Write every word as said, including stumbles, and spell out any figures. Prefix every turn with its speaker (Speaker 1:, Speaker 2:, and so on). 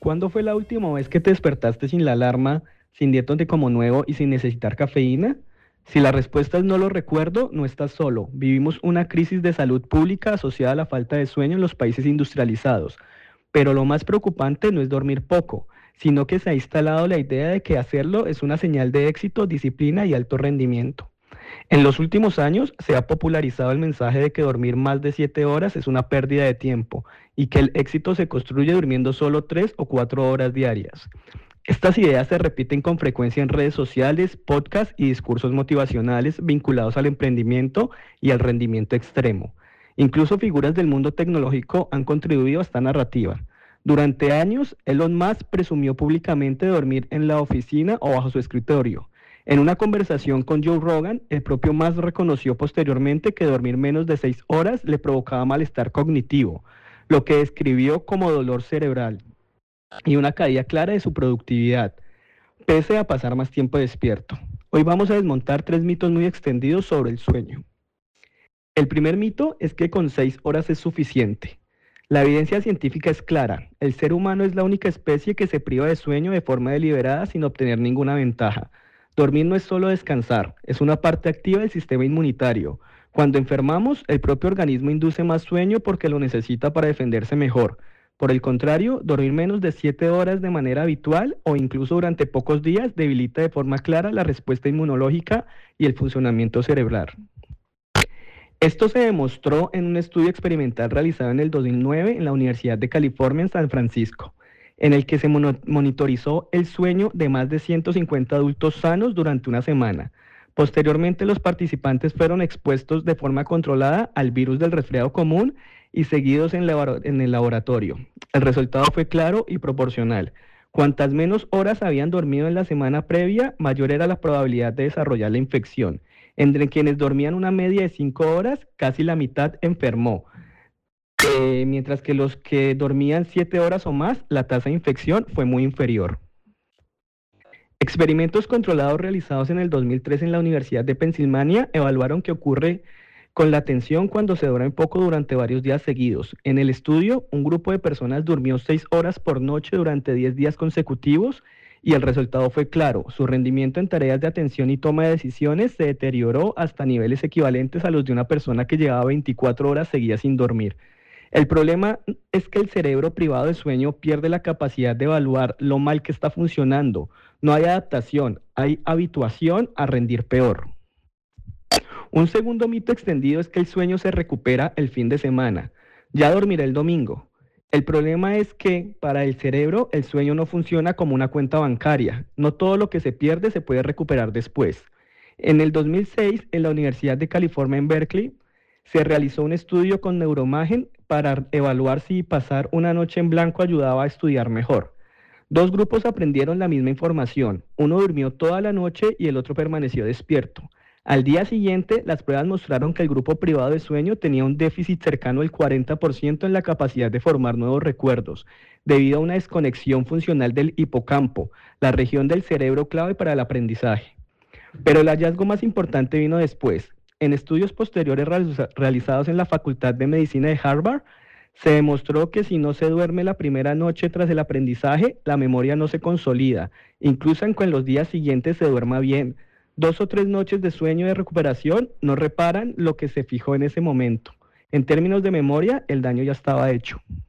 Speaker 1: ¿cuándo fue la última vez que te despertaste sin la alarma, sin diétote como nuevo y sin necesitar cafeína? Si la respuesta es no lo recuerdo, no estás solo. Vivimos una crisis de salud pública asociada a la falta de sueño en los países industrializados. Pero lo más preocupante no es dormir poco, sino que se ha instalado la idea de que hacerlo es una señal de éxito, disciplina y alto rendimiento. En los últimos años se ha popularizado el mensaje de que dormir más de siete horas es una pérdida de tiempo y que el éxito se construye durmiendo solo tres o cuatro horas diarias. Estas ideas se repiten con frecuencia en redes sociales, podcasts y discursos motivacionales vinculados al emprendimiento y al rendimiento extremo. Incluso figuras del mundo tecnológico han contribuido a esta narrativa. Durante años, Elon Musk presumió públicamente de dormir en la oficina o bajo su escritorio. En una conversación con Joe Rogan, el propio Musk reconoció posteriormente que dormir menos de seis horas le provocaba malestar cognitivo, lo que describió como dolor cerebral y una caída clara de su productividad, pese a pasar más tiempo despierto. Hoy vamos a desmontar tres mitos muy extendidos sobre el sueño. El primer mito es que con seis horas es suficiente. La evidencia científica es clara. El ser humano es la única especie que se priva de sueño de forma deliberada sin obtener ninguna ventaja. Dormir no es solo descansar, es una parte activa del sistema inmunitario. Cuando enfermamos, el propio organismo induce más sueño porque lo necesita para defenderse mejor. Por el contrario, dormir menos de siete horas de manera habitual o incluso durante pocos días debilita de forma clara la respuesta inmunológica y el funcionamiento cerebral. Esto se demostró en un estudio experimental realizado en el dos mil nueve en la Universidad de California en San Francisco, en el que se monitorizó el sueño de más de ciento cincuenta adultos sanos durante una semana. Posteriormente, los participantes fueron expuestos de forma controlada al virus del resfriado común y seguidos en, en el laboratorio. El resultado fue claro y proporcional. Cuantas menos horas habían dormido en la semana previa, mayor era la probabilidad de desarrollar la infección. Entre quienes dormían una media de cinco horas, casi la mitad enfermó. Eh, mientras que los que dormían siete horas o más, la tasa de infección fue muy inferior. Experimentos controlados realizados en el dos mil tres en la Universidad de Pensilvania evaluaron qué ocurre con la atención cuando se duerme poco durante varios días seguidos. En el estudio, un grupo de personas durmió seis horas por noche durante diez días consecutivos y el resultado fue claro. Su rendimiento en tareas de atención y toma de decisiones se deterioró hasta niveles equivalentes a los de una persona que llevaba veinticuatro horas seguidas sin dormir. El problema es que el cerebro privado de sueño pierde la capacidad de evaluar lo mal que está funcionando. No hay adaptación, hay habituación a rendir peor. Un segundo mito extendido es que el sueño se recupera el fin de semana. Ya dormiré el domingo. El problema es que para el cerebro el sueño no funciona como una cuenta bancaria. No todo lo que se pierde se puede recuperar después. En el dos mil seis, en la Universidad de California en Berkeley, se realizó un estudio con neuroimagen para evaluar si pasar una noche en blanco ayudaba a estudiar mejor. Dos grupos aprendieron la misma información. Uno durmió toda la noche y el otro permaneció despierto. Al día siguiente, las pruebas mostraron que el grupo privado de sueño tenía un déficit cercano al cuarenta por ciento en la capacidad de formar nuevos recuerdos, debido a una desconexión funcional del hipocampo, la región del cerebro clave para el aprendizaje. Pero el hallazgo más importante vino después. En estudios posteriores realizados en la Facultad de Medicina de Harvard, se demostró que si no se duerme la primera noche tras el aprendizaje, la memoria no se consolida, incluso aunque en los días siguientes se duerma bien. Dos o tres noches de sueño de recuperación no reparan lo que se fijó en ese momento. En términos de memoria, el daño ya estaba hecho.